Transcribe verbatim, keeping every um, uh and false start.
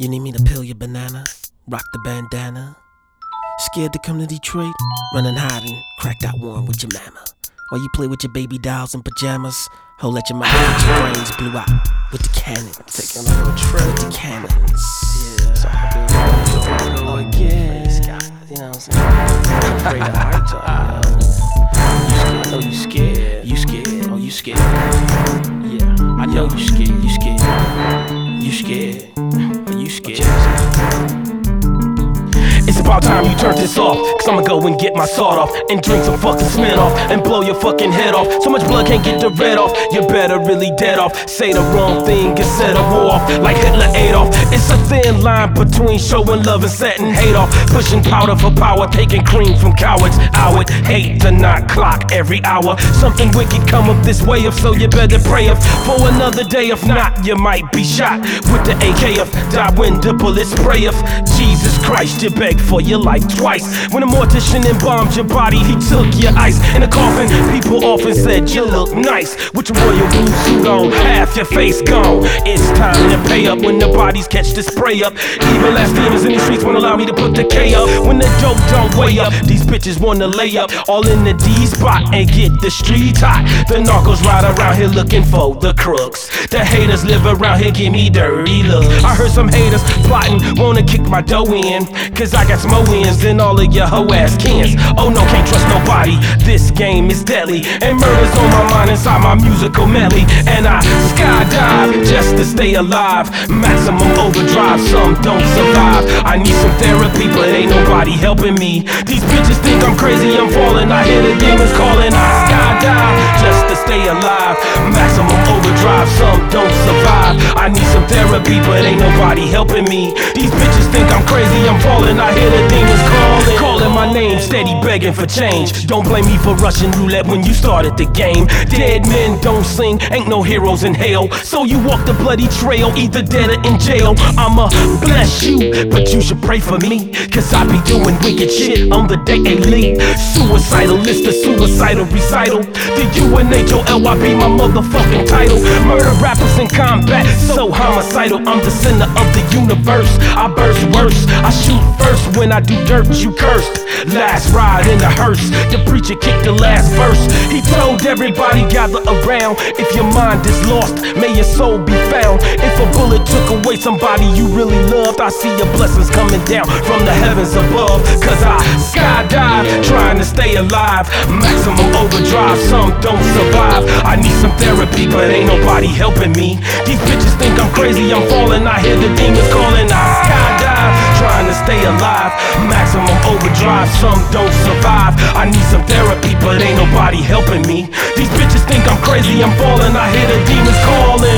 You need me to peel your banana, rock the bandana. Scared to come to Detroit? Run and hide and crack that one with your mama. While you play with your baby dolls in pajamas, ho, let your mouth get your brains blew out with the cannons. Taking a little trip with the cannons. Yeah, so I do. Oh yeah, you know what I'm saying? I'm afraid of heart talk, yo. I know you scared. You scared? Oh, you scared? Yeah, I know you scared. You scared? You scared? Are you scared? It's about time you turn this off, cause I'ma go and get my sword off and drink some fucking Smirnoff and blow your fucking head off. So much blood can't get the red off, you better really dead off. Say the wrong thing and set a war off like Hitler Adolf. It's a thin line between showing love and setting hate off. Pushing powder for power, taking cream from cowards. I would hate to not clock every hour. Something wicked come up this way of, so you better pray of for another day. If not, you might be shot with the A K of die when the bullet spray of. Jesus Christ, you beg for your life twice. When a mortician embalmed your body, he took your ice in a coffin. People often said you look nice with your royal blue suit on, half your face gone. It's time to pay up when the bodies catch the spray up. Even last demons in the streets won't allow me to put the K up. When the dope don't weigh up, these bitches wanna lay up all in the D spot and get the streets hot. The narcos ride around here looking for the crooks. The haters live around here, give me dirty looks. I heard some haters plotting, wanna kick my dough in, cause I got some more wins than all of your hoe ass kins. Oh no, can't trust nobody, this game is deadly, and murder's on my mind inside my musical medley. And I skydive just to stay alive, maximum overdrive, some don't survive. I need some therapy, but ain't nobody helping me. These bitches think I'm crazy, I'm falling, I hear the demons calling. I skydive just to stay alive, maximum overdrive, some don't survive. I need some therapy, but ain't nobody helping me. These bitches think I'm crazy, I'm falling, I hear the demons calling. Calling my name, steady begging for change. Don't blame me for Russian roulette when you started the game. Dead men don't sing, ain't no heroes in hell. So you walk the bloody trail, either dead or in jail. I'ma bless you, but you should pray for me, cause I be doing wicked shit on the day elite. Suicidal list, a suicidal recital. The U N H O L Y be my motherfucking title. Murder rappers in combat, so homicidal. I'm the center of the universe, I burst worse. I shoot first, when I do dirt, you cursed. Last ride in the hearse, the preacher kicked the last verse. He told everybody gather around. If your mind is lost, may your soul be found. If a bullet took away somebody you really loved, I see your blessings coming down from the heavens above. Cause I skydive, trying to stay alive, maximum overdrive, some don't survive. I need some therapy, but ain't nobody helping me. These bitches think I'm crazy, I'm falling, I hear the demons calling. I skydive, trying to stay alive, maximum overdrive, some don't survive. I need some therapy, but ain't nobody helping me. These bitches think I'm crazy, I'm falling, I hear the demons calling.